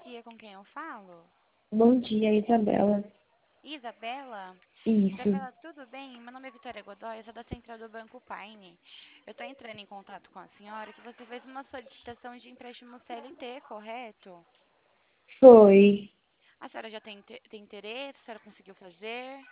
dia, com quem eu falo? Bom dia, Isabela. Isabela? Isso. Isabela, tudo bem? Meu nome é Vitória Godoy, eu sou da central do Banco Paine. Eu estou entrando em contato com a senhora que você fez uma solicitação de empréstimo CLT, correto? Foi. A senhora já tem interesse? A senhora conseguiu fazer?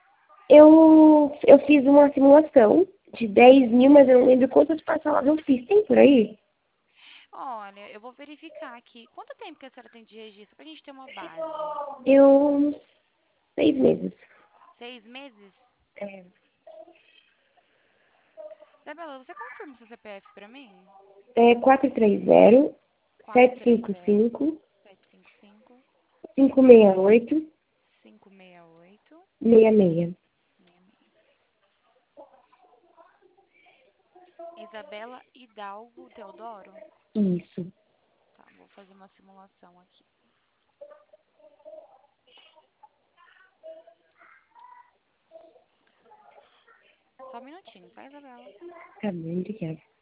Eu fiz uma simulação de 10 mil, mas eu não lembro quantas parcelas eu fiz. Tem por aí? Olha, eu vou verificar aqui. Quanto tempo que a senhora tem de registro para a gente ter uma base? Eu, 6 meses. 6 meses? É, Isabela, você confirma o seu CPF para mim? é 430 430 755 755 568 568 66. 66. Isabela Hidalgo Teodoro? Isso. Tá, vou fazer uma simulação aqui. Só um minutinho, tá, Isabela? Tá bem, obrigada.